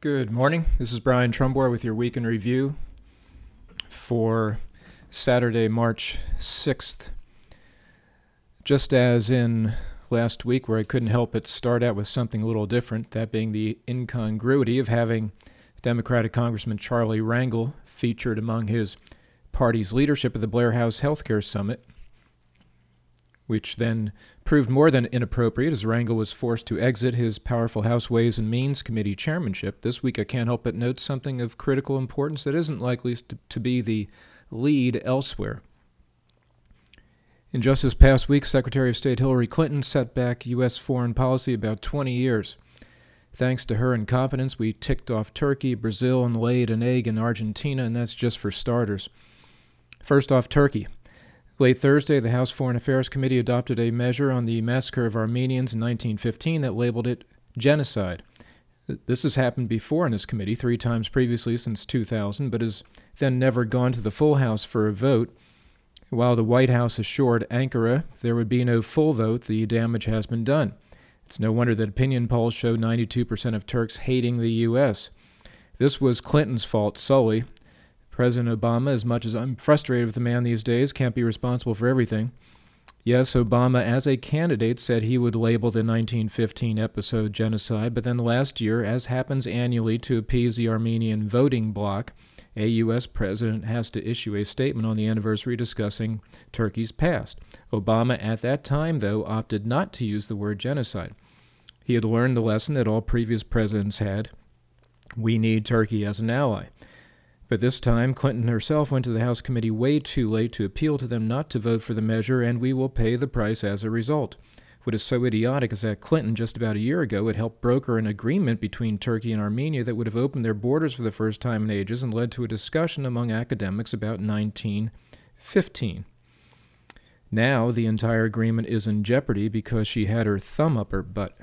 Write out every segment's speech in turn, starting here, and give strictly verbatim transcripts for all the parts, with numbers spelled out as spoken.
Good morning. This is Brian Trumbore with your Week in Review for Saturday, March sixth. Just as in last week, where I couldn't help but start out with something a little different, that being the incongruity of having Democratic Congressman Charlie Rangel featured among his party's leadership at the Blair House Healthcare Summit, which then proved more than inappropriate as Rangel was forced to exit his powerful House Ways and Means Committee chairmanship. This week I can't help but note something of critical importance that isn't likely to, to be the lead elsewhere. In just this past week, Secretary of State Hillary Clinton set back U S foreign policy about twenty years. Thanks to her incompetence, we ticked off Turkey, Brazil, and laid an egg in Argentina, and that's just for starters. First off, Turkey. Late Thursday, the House Foreign Affairs Committee adopted a measure on the massacre of Armenians in nineteen fifteen that labeled it genocide. This has happened before in this committee, three times previously since two thousand, but has then never gone to the full House for a vote. While the White House assured Ankara there would be no full vote, the damage has been done. It's no wonder that opinion polls show ninety-two percent of Turks hating the U S. This was Clinton's fault solely. President Obama, as much as I'm frustrated with the man these days, can't be responsible for everything. Yes, Obama, as a candidate, said he would label the nineteen fifteen episode genocide, but then last year, as happens annually to appease the Armenian voting bloc, a U S president has to issue a statement on the anniversary discussing Turkey's past. Obama, at that time, though, opted not to use the word genocide. He had learned the lesson that all previous presidents had. We need Turkey as an ally. But this time, Clinton herself went to the House committee way too late to appeal to them not to vote for the measure, and we will pay the price as a result. What is so idiotic is that Clinton, just about a year ago, had helped broker an agreement between Turkey and Armenia that would have opened their borders for the first time in ages and led to a discussion among academics about nineteen fifteen. Now, the entire agreement is in jeopardy because she had her thumb up her butt.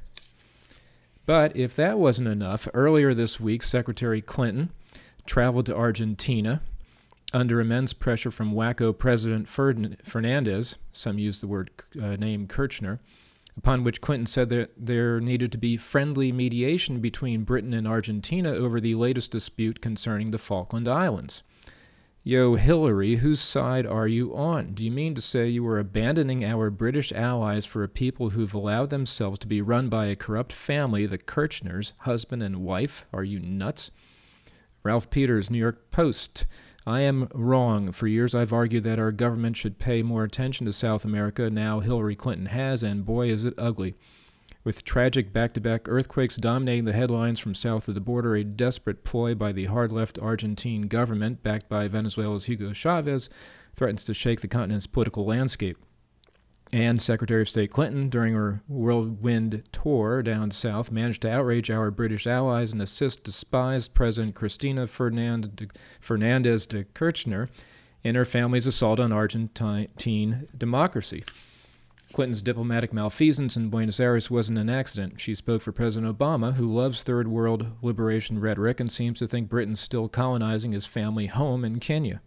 But if that wasn't enough, earlier this week, Secretary Clinton traveled to Argentina under immense pressure from wacko President Fernandez, some use the word uh, name Kirchner, upon which Clinton said that there needed to be friendly mediation between Britain and Argentina over the latest dispute concerning the Falkland Islands. Yo, Hillary, whose side are you on? Do you mean to say you are abandoning our British allies for a people who've allowed themselves to be run by a corrupt family, the Kirchners, husband and wife? Are you nuts? Ralph Peters, New York Post. I am wrong. For years I've argued that our government should pay more attention to South America. Now Hillary Clinton has, and boy is it ugly. With tragic back-to-back earthquakes dominating the headlines from south of the border, a desperate ploy by the hard-left Argentine government, backed by Venezuela's Hugo Chavez, threatens to shake the continent's political landscape. And Secretary of State Clinton, during her whirlwind tour down south, managed to outrage our British allies and assist despised President Cristina Fernand- de- Fernandez de Kirchner in her family's assault on Argentine democracy. Clinton's diplomatic malfeasance in Buenos Aires wasn't an accident. She spoke for President Obama, who loves third world liberation rhetoric and seems to think Britain's still colonizing his family home in Kenya.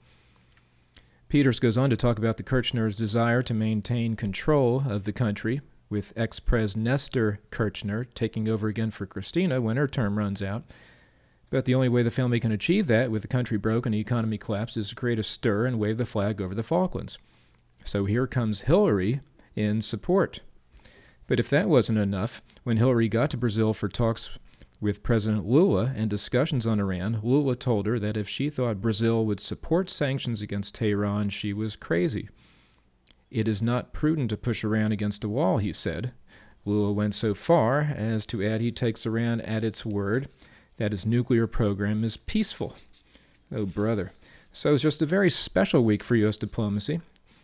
Peters goes on to talk about the Kirchners' desire to maintain control of the country, with ex-Pres Nestor Kirchner taking over again for Christina when her term runs out. But the only way the family can achieve that, with the country broke and the economy collapsed, is to create a stir and wave the flag over the Falklands. So here comes Hillary in support. But if that wasn't enough, when Hillary got to Brazil for talks with President Lula and discussions on Iran, Lula told her that if she thought Brazil would support sanctions against Tehran, she was crazy. It is not prudent to push Iran against a wall, he said. Lula went so far as to add he takes Iran at its word that its nuclear program is peaceful. Oh, brother. So it's just a very special week for U S diplomacy,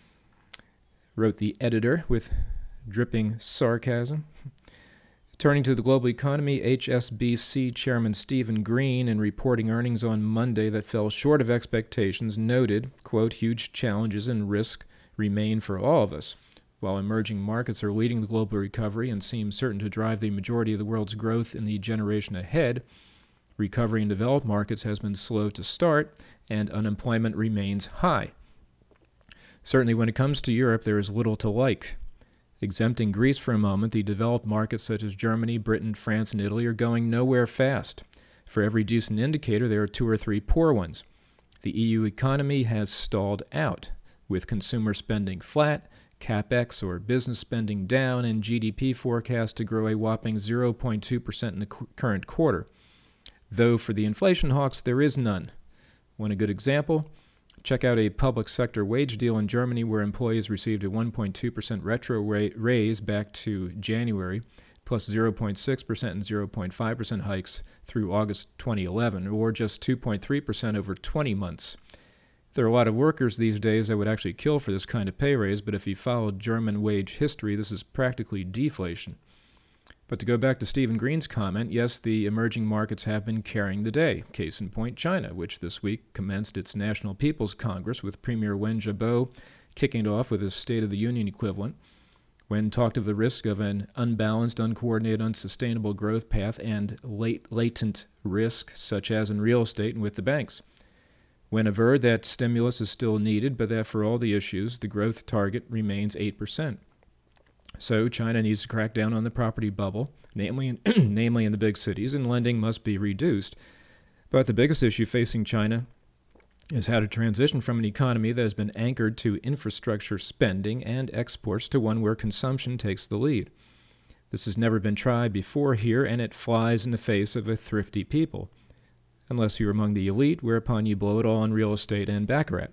wrote the editor with dripping sarcasm. Turning to the global economy, H S B C Chairman Stephen Green, in reporting earnings on Monday that fell short of expectations, noted, quote, huge challenges and risk remain for all of us. While emerging markets are leading the global recovery and seem certain to drive the majority of the world's growth in the generation ahead, recovery in developed markets has been slow to start, and unemployment remains high. Certainly when it comes to Europe, there is little to like. Exempting Greece for a moment, the developed markets such as Germany, Britain, France, and Italy are going nowhere fast. For every decent indicator, there are two or three poor ones. The E U economy has stalled out, with consumer spending flat, CapEx or business spending down, and G D P forecast to grow a whopping zero point two percent in the cu- current quarter. Though for the inflation hawks, there is none. Want a good example? Check out a public sector wage deal in Germany where employees received a one point two percent retro ra- raise back to January, plus zero point six percent and zero point five percent hikes through August twenty eleven, or just two point three percent over twenty months. There are a lot of workers these days that would actually kill for this kind of pay raise, but if you followed German wage history, this is practically deflation. But to go back to Stephen Green's comment, yes, the emerging markets have been carrying the day. Case in point, China, which this week commenced its National People's Congress with Premier Wen Jiabao kicking it off with his State of the Union equivalent. Wen talked of the risk of an unbalanced, uncoordinated, unsustainable growth path and late, latent risk, such as in real estate and with the banks. Wen averred that stimulus is still needed, but that for all the issues, the growth target remains eight percent. So China needs to crack down on the property bubble, namely in, namely in the big cities, and lending must be reduced. But the biggest issue facing China is how to transition from an economy that has been anchored to infrastructure spending and exports to one where consumption takes the lead. This has never been tried before here, and it flies in the face of a thrifty people, unless you're among the elite, whereupon you blow it all on real estate and baccarat.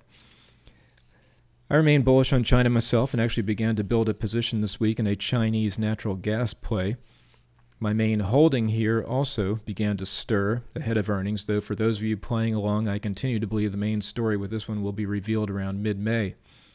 I remain bullish on China myself and actually began to build a position this week in a Chinese natural gas play. My main holding here also began to stir ahead of earnings, though for those of you playing along, I continue to believe the main story with this one will be revealed around mid-May.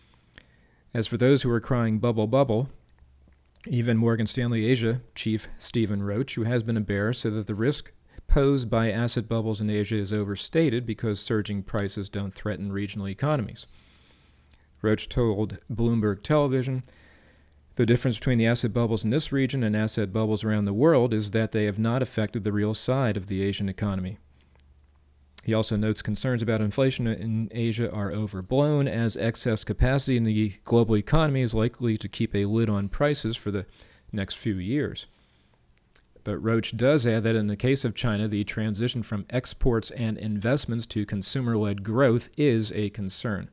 As for those who are crying bubble bubble, even Morgan Stanley Asia chief Stephen Roach, who has been a bear, said that the risk posed by asset bubbles in Asia is overstated because surging prices don't threaten regional economies. Roach told Bloomberg Television, "The difference between the asset bubbles in this region and asset bubbles around the world is that they have not affected the real side of the Asian economy." He also notes concerns about inflation in Asia are overblown, as excess capacity in the global economy is likely to keep a lid on prices for the next few years. But Roach does add that in the case of China, the transition from exports and investments to consumer-led growth is a concern.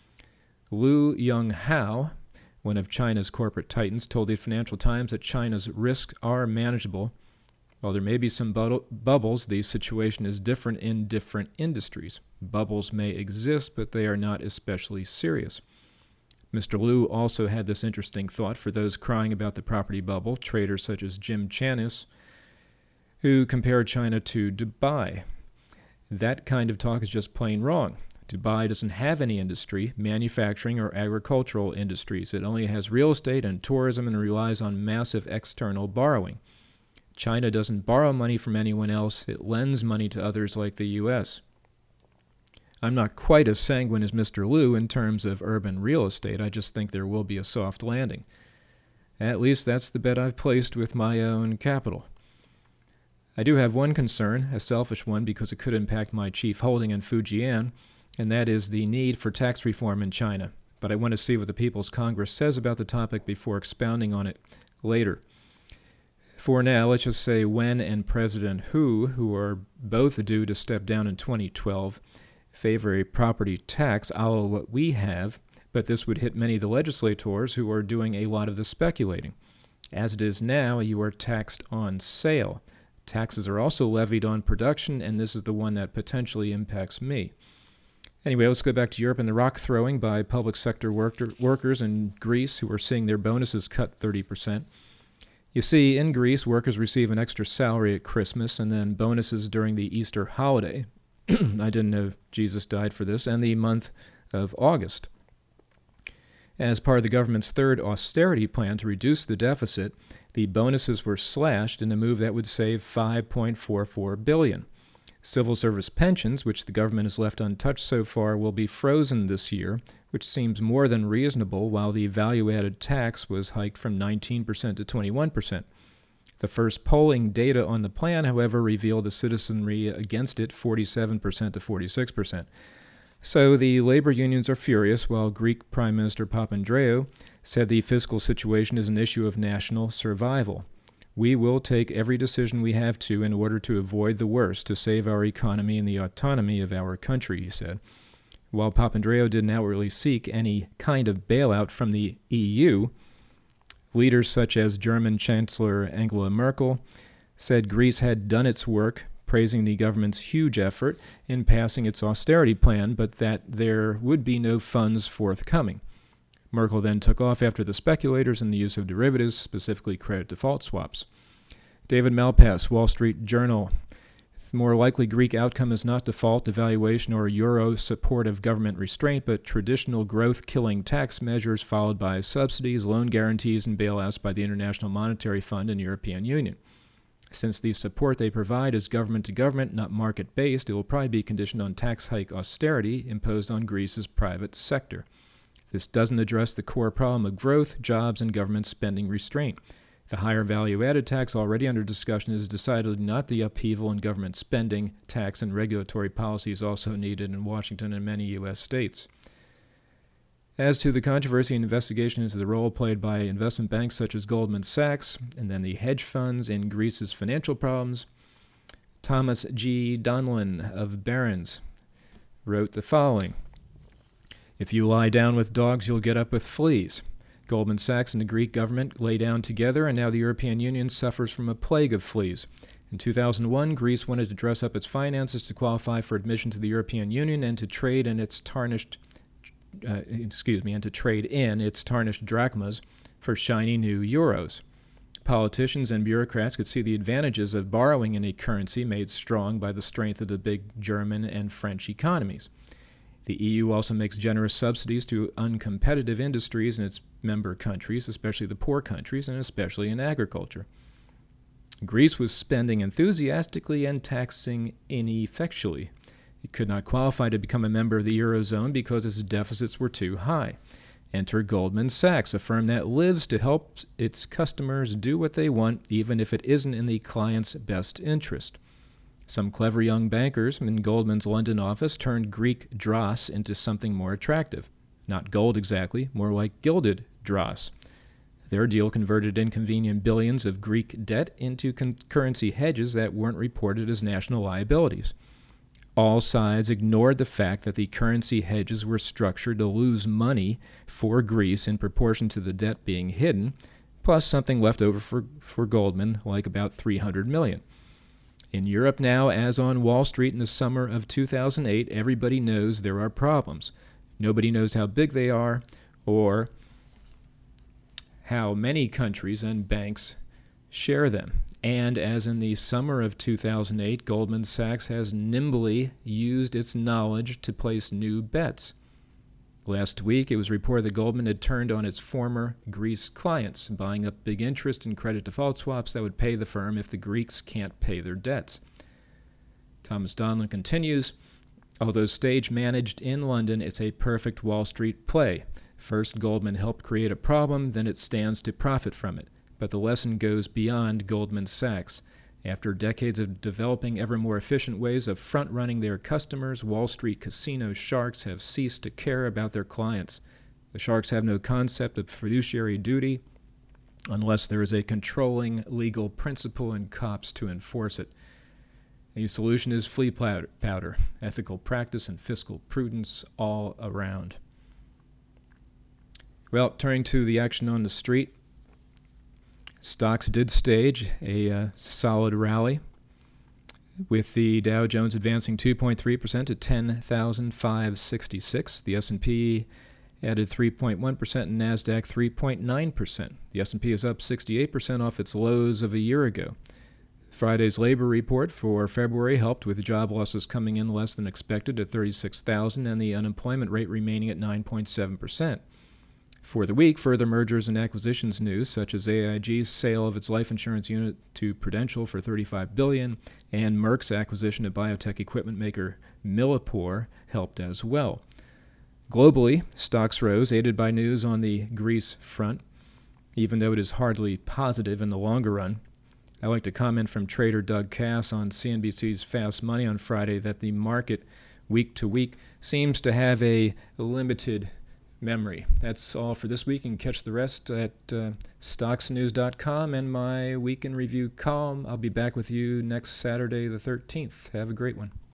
Liu Yonghao, one of China's corporate titans, told the Financial Times that China's risks are manageable. While there may be some bu- bubbles, the situation is different in different industries. Bubbles may exist, but they are not especially serious. Mister Liu also had this interesting thought for those crying about the property bubble, traders such as Jim Chanos, who compared China to Dubai. That kind of talk is just plain wrong. Dubai doesn't have any industry, manufacturing, or agricultural industries. It only has real estate and tourism and relies on massive external borrowing. China doesn't borrow money from anyone else. It lends money to others like the U S. I'm not quite as sanguine as Mister Liu in terms of urban real estate. I just think there will be a soft landing. At least that's the bet I've placed with my own capital. I do have one concern, a selfish one, because it could impact my chief holding in Fujian, and that is the need for tax reform in China. But I want to see what the People's Congress says about the topic before expounding on it later. For now, let's just say Wen and President Hu, who are both due to step down in twenty twelve, favor a property tax a la what we have, but this would hit many of the legislators who are doing a lot of the speculating. As it is now, you are taxed on sale. Taxes are also levied on production, and this is the one that potentially impacts me. Anyway, let's go back to Europe and the rock throwing by public sector worker, workers in Greece who are seeing their bonuses cut thirty percent. You see, in Greece, workers receive an extra salary at Christmas and then bonuses during the Easter holiday. I didn't know Jesus died for this, and the month of August. As part of the government's third austerity plan to reduce the deficit, the bonuses were slashed in a move that would save five point four four billion dollars. Civil service pensions, which the government has left untouched so far, will be frozen this year, which seems more than reasonable, while the value-added tax was hiked from nineteen percent to twenty-one percent. The first polling data on the plan, however, revealed the citizenry against it forty-seven percent to forty-six percent. So the labor unions are furious, while Greek Prime Minister Papandreou said the fiscal situation is an issue of national survival. We will take every decision we have to in order to avoid the worst, to save our economy and the autonomy of our country, he said. While Papandreou didn't outwardly seek any kind of bailout from the E U, leaders such as German Chancellor Angela Merkel said Greece had done its work, praising the government's huge effort in passing its austerity plan, but that there would be no funds forthcoming. Merkel then took off after the speculators and the use of derivatives, specifically credit default swaps. David Malpass, Wall Street Journal. The more likely Greek outcome is not default, devaluation, or euro support of government restraint, but traditional growth-killing tax measures followed by subsidies, loan guarantees, and bailouts by the International Monetary Fund and European Union. Since the support they provide is government-to-government, not market-based, it will probably be conditioned on tax hike austerity imposed on Greece's private sector. This doesn't address the core problem of growth, jobs, and government spending restraint. The higher value-added tax already under discussion is decidedly not the upheaval in government spending. Tax and regulatory policy is also needed in Washington and many U S states. As to the controversy and investigation into the role played by investment banks such as Goldman Sachs and then the hedge funds in Greece's financial problems, Thomas G. Donlan of Barron's wrote the following. If you lie down with dogs, you'll get up with fleas. Goldman Sachs and the Greek government lay down together, and now the European Union suffers from a plague of fleas. In two thousand one, Greece wanted to dress up its finances to qualify for admission to the European Union and to trade in its tarnished Uh, excuse me, and to trade in its tarnished drachmas for shiny new euros. Politicians and bureaucrats could see the advantages of borrowing in a currency made strong by the strength of the big German and French economies. The E U also makes generous subsidies to uncompetitive industries in its member countries, especially the poor countries, and especially in agriculture. Greece was spending enthusiastically and taxing ineffectually. It could not qualify to become a member of the Eurozone because its deficits were too high. Enter Goldman Sachs, a firm that lives to help its customers do what they want, even if it isn't in the client's best interest. Some clever young bankers in Goldman's London office turned Greek dross into something more attractive. Not gold exactly, more like gilded dross. Their deal converted inconvenient billions of Greek debt into con- currency hedges that weren't reported as national liabilities. All sides ignored the fact that the currency hedges were structured to lose money for Greece in proportion to the debt being hidden, plus something left over for, for Goldman, like about three hundred million dollars. In Europe now, as on Wall Street in the summer of two thousand eight, everybody knows there are problems. Nobody knows how big they are or how many countries and banks share them. And as in the summer of two thousand eight, Goldman Sachs has nimbly used its knowledge to place new bets. Last week, it was reported that Goldman had turned on its former Greece clients, buying up big interest in credit default swaps that would pay the firm if the Greeks can't pay their debts. Thomas Donlan continues, although stage-managed in London, it's a perfect Wall Street play. First, Goldman helped create a problem, then it stands to profit from it. But the lesson goes beyond Goldman Sachs. After decades of developing ever more efficient ways of front-running their customers, Wall Street casino sharks have ceased to care about their clients. The sharks have no concept of fiduciary duty unless there is a controlling legal principle and cops to enforce it. The solution is flea powder, ethical practice, and fiscal prudence all around. Well, turning to the action on the street, stocks did stage a uh, solid rally, with the Dow Jones advancing two point three percent to ten thousand five hundred sixty-six. The S and P added three point one percent and NASDAQ three point nine percent. The S and P is up sixty-eight percent off its lows of a year ago. Friday's labor report for February helped, with job losses coming in less than expected at thirty-six thousand and the unemployment rate remaining at nine point seven percent. For the week, further mergers and acquisitions news, such as A I G's sale of its life insurance unit to Prudential for thirty-five billion dollars and Merck's acquisition of biotech equipment maker Millipore, helped as well. Globally, stocks rose, aided by news on the Greece front, even though it is hardly positive in the longer run. I like to comment from trader Doug Cass on C N B C's Fast Money on Friday that the market, week to week, seems to have a limited memory. That's all for this week. You can catch the rest at uh, stocks news dot com and my Week in Review column. I'll be back with you next Saturday the thirteenth. Have a great one.